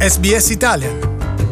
SBS Italian.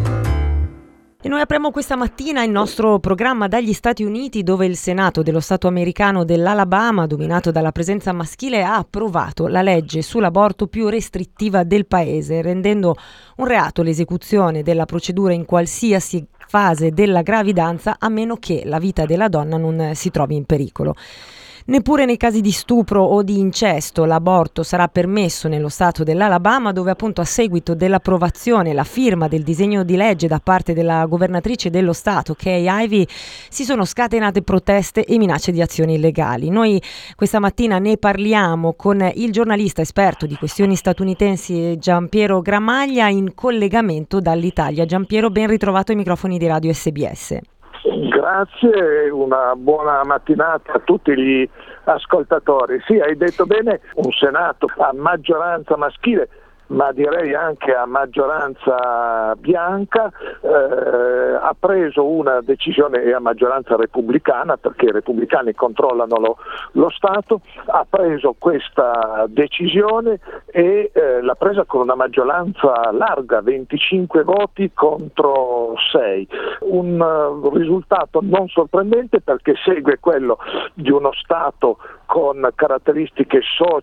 E noi apriamo questa mattina il nostro programma dagli Stati Uniti, dove il Senato dello Stato americano dell'Alabama, dominato dalla presenza maschile, ha approvato la legge sull'aborto più restrittiva del paese, rendendo un reato l'esecuzione della procedura in qualsiasi fase della gravidanza, a meno che la vita della donna non si trovi in pericolo. Neppure nei casi di stupro o di incesto l'aborto sarà permesso nello stato dell'Alabama, dove appunto a seguito dell'approvazione e la firma del disegno di legge da parte della governatrice dello stato, Kay Ivey, si sono scatenate proteste e minacce di azioni illegali. Noi questa mattina ne parliamo con il giornalista esperto di questioni statunitensi Giampiero Gramaglia, in collegamento dall'Italia. Giampiero, ben ritrovato ai microfoni di Radio SBS. Grazie, una buona mattinata a tutti gli ascoltatori. Sì, hai detto bene, un Senato a maggioranza maschile, ma direi anche a maggioranza bianca, ha preso una decisione, e a maggioranza repubblicana, perché i repubblicani controllano lo Stato, ha preso questa decisione e l'ha presa con una maggioranza larga, 25 voti contro 6. Un risultato non sorprendente, perché segue quello di uno Stato con caratteristiche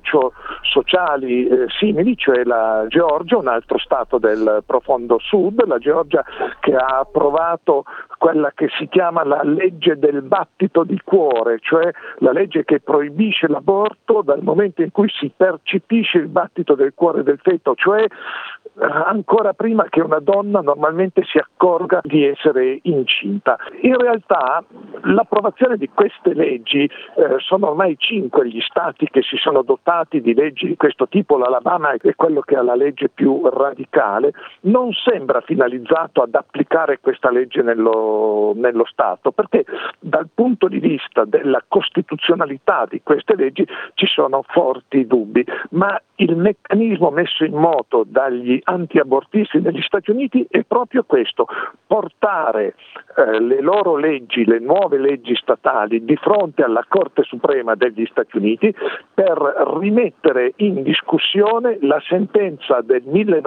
sociali simili, cioè la Georgia, un altro stato del profondo sud, la Georgia, che ha approvato quella che si chiama la legge del battito di cuore, cioè la legge che proibisce l'aborto dal momento in cui si percepisce il battito del cuore del feto, cioè ancora prima che una donna normalmente si accorga di essere incinta. In realtà l'approvazione di queste leggi, sono ormai 5 gli stati che si sono dotati di leggi di questo tipo, l'Alabama è quello che ha la legge più radicale, non sembra finalizzato ad applicare questa legge nello Stato, perché dal punto di vista della costituzionalità di queste leggi ci sono forti dubbi, ma il meccanismo messo in moto dagli anti-abortisti negli Stati Uniti è proprio questo: portare le loro leggi, le nuove leggi statali, di fronte alla Corte Suprema degli Stati Uniti per rimettere in discussione la sentenza del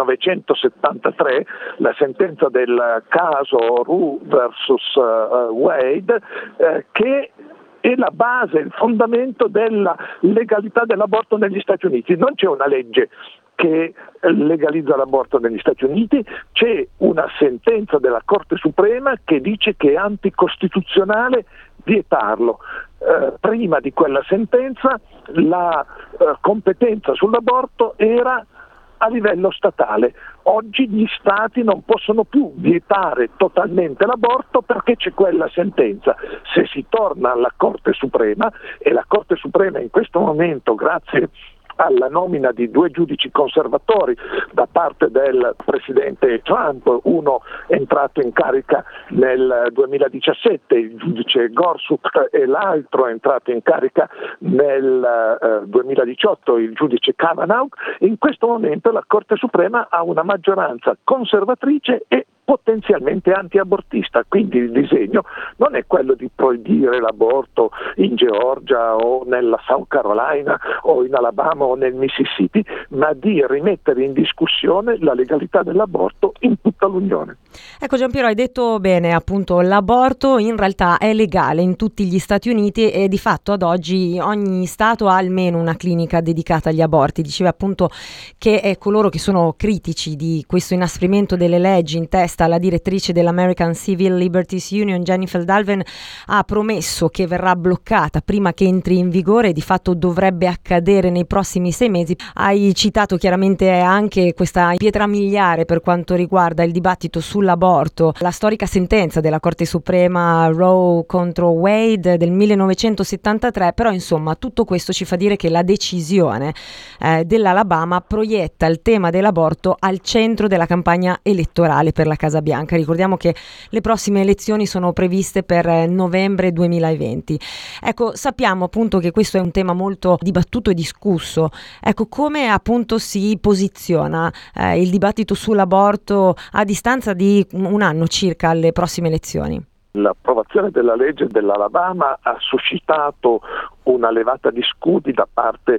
1973, la sentenza del caso Roe versus Wade, che è la base, il fondamento della legalità dell'aborto negli Stati Uniti. Non c'è una legge che legalizza l'aborto negli Stati Uniti, c'è una sentenza della Corte Suprema che dice che è anticostituzionale vietarlo. Prima di quella sentenza la competenza sull'aborto era a livello statale. Oggi gli stati non possono più vietare totalmente l'aborto perché c'è quella sentenza. Se si torna alla Corte Suprema, e la Corte Suprema in questo momento, grazie alla nomina di 2 giudici conservatori da parte del presidente Trump, uno entrato in carica nel 2017, il giudice Gorsuch, e l'altro entrato in carica nel 2018, il giudice Kavanaugh, in questo momento la Corte Suprema ha una maggioranza conservatrice e potenzialmente anti-abortista, quindi il disegno non è quello di proibire l'aborto in Georgia o nella South Carolina o in Alabama o nel Mississippi, ma di rimettere in discussione la legalità dell'aborto in tutta l'Unione. Ecco Giampiero, hai detto bene, appunto l'aborto in realtà è legale in tutti gli Stati Uniti e di fatto ad oggi ogni stato ha almeno una clinica dedicata agli aborti. Diceva appunto che coloro che sono critici di questo inasprimento delle leggi in testa alla direttrice dell'American Civil Liberties Union, Jennifer Dalven, ha promesso che verrà bloccata prima che entri in vigore, e di fatto dovrebbe accadere nei prossimi 6 mesi. Hai citato chiaramente anche questa pietra miliare per quanto riguarda il dibattito sull'aborto, la storica sentenza della Corte Suprema Roe contro Wade del 1973, però insomma tutto questo ci fa dire che la decisione dell'Alabama proietta il tema dell'aborto al centro della campagna elettorale per la Casa Bianca. Ricordiamo che le prossime elezioni sono previste per novembre 2020. Ecco, sappiamo appunto che questo è un tema molto dibattuto e discusso. Ecco, come appunto si posiziona il dibattito sull'aborto a distanza di un anno circa alle prossime elezioni? L'approvazione della legge dell'Alabama ha suscitato una levata di scudi da parte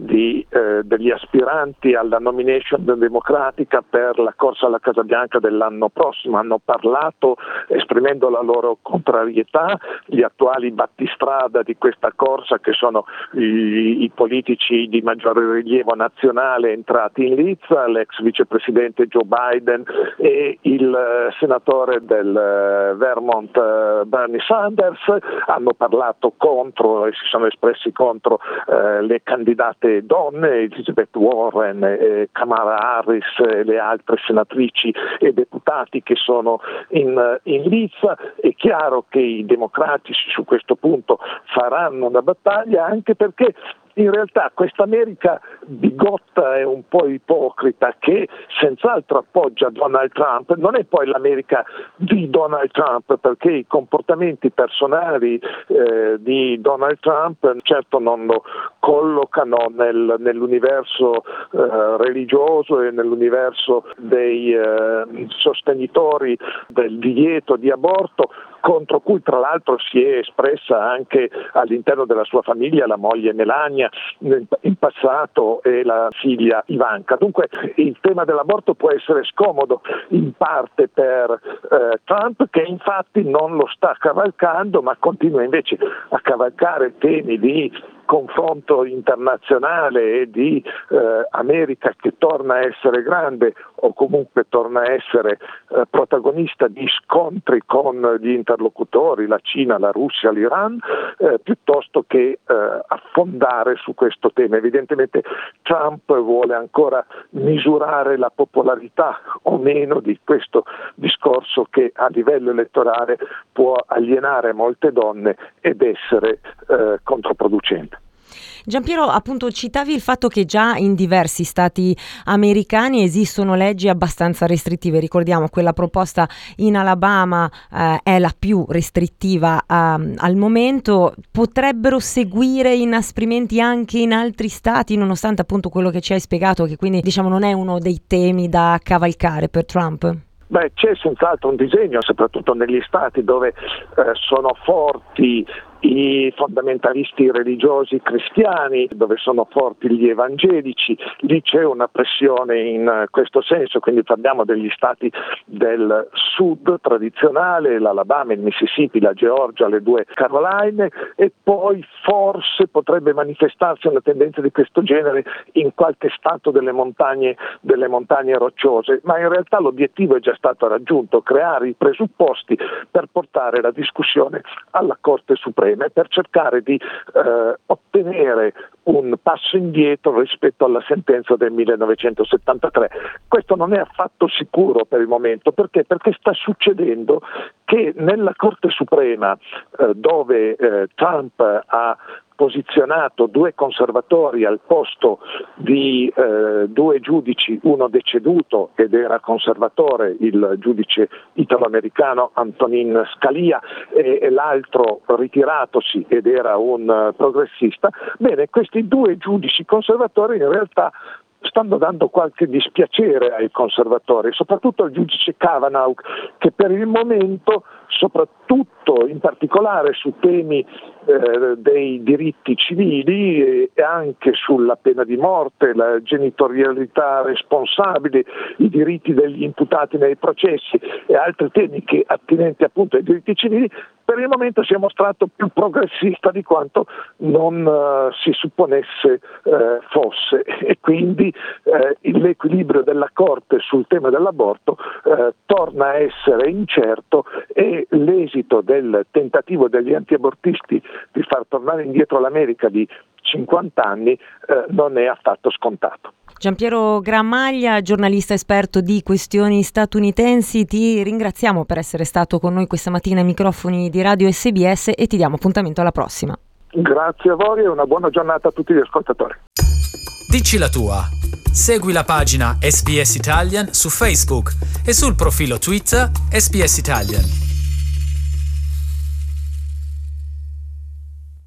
degli aspiranti alla nomination democratica per la corsa alla Casa Bianca dell'anno prossimo. Hanno parlato esprimendo la loro contrarietà, gli attuali battistrada di questa corsa, che sono i politici di maggiore rilievo nazionale entrati in lizza, l'ex vicepresidente Joe Biden e il senatore del Vermont Bernie Sanders, hanno parlato contro e si sono espressi contro le candidate donne, Elizabeth Warren, Kamala Harris e le altre senatrici e deputati che sono in lizza. È chiaro che i democratici su questo punto faranno una battaglia, anche perché in realtà questa America bigotta e un po' ipocrita, che senz'altro appoggia Donald Trump, non è poi l'America di Donald Trump, perché i comportamenti personali di Donald Trump certo non lo collocano nell'universo religioso e nell'universo dei sostenitori del divieto di aborto, contro cui tra l'altro si è espressa anche all'interno della sua famiglia la moglie Melania in passato e la figlia Ivanka. Dunque il tema dell'aborto può essere scomodo in parte per Trump, che infatti non lo sta cavalcando, ma continua invece a cavalcare temi di confronto internazionale e di America che torna a essere grande o comunque torna a essere protagonista di scontri con gli interlocutori, la Cina, la Russia, l'Iran, piuttosto che affondare su questo tema. Evidentemente Trump vuole ancora misurare la popolarità o meno di questo discorso, che a livello elettorale può alienare molte donne ed essere controproducente. Giampiero, appunto citavi il fatto che già in diversi stati americani esistono leggi abbastanza restrittive. Ricordiamo quella proposta in Alabama è la più restrittiva al momento. Potrebbero seguire inasprimenti anche in altri stati, nonostante appunto quello che ci hai spiegato, che quindi diciamo non è uno dei temi da cavalcare per Trump? Beh, c'è senz'altro un disegno, soprattutto negli stati dove sono forti i fondamentalisti religiosi cristiani, dove sono forti gli evangelici, lì c'è una pressione in questo senso, quindi parliamo degli stati del sud tradizionale, l'Alabama, il Mississippi, la Georgia, le due Caroline, e poi forse potrebbe manifestarsi una tendenza di questo genere in qualche stato delle montagne rocciose, ma in realtà l'obiettivo è già stato raggiunto: creare i presupposti per portare la discussione alla Corte Suprema e per cercare di ottenere un passo indietro rispetto alla sentenza del 1973. Questo non è affatto sicuro per il momento, perché sta succedendo che nella Corte Suprema, dove Trump ha posizionato due conservatori al posto di due giudici, uno deceduto ed era conservatore, il giudice italo-americano Antonin Scalia, e l'altro ritiratosi ed era un progressista. Bene, questi due giudici conservatori in realtà stanno dando qualche dispiacere ai conservatori, soprattutto al giudice Kavanaugh, che per il momento, soprattutto in particolare su temi dei diritti civili e anche sulla pena di morte, la genitorialità responsabile, i diritti degli imputati nei processi e altri temi che attinenti appunto ai diritti civili, per il momento si è mostrato più progressista di quanto non si supponesse fosse, e quindi l'equilibrio della Corte sul tema dell'aborto torna a essere incerto, e l'esito del tentativo degli antiabortisti di far tornare indietro l'America di 50 anni non è affatto scontato. Giampiero Gramaglia, giornalista esperto di questioni statunitensi, ti ringraziamo per essere stato con noi questa mattina ai microfoni di Radio SBS e ti diamo appuntamento alla prossima. Grazie a voi e una buona giornata a tutti gli ascoltatori. Dici la tua. Segui la pagina SBS Italian su Facebook e sul profilo Twitter SBS Italian.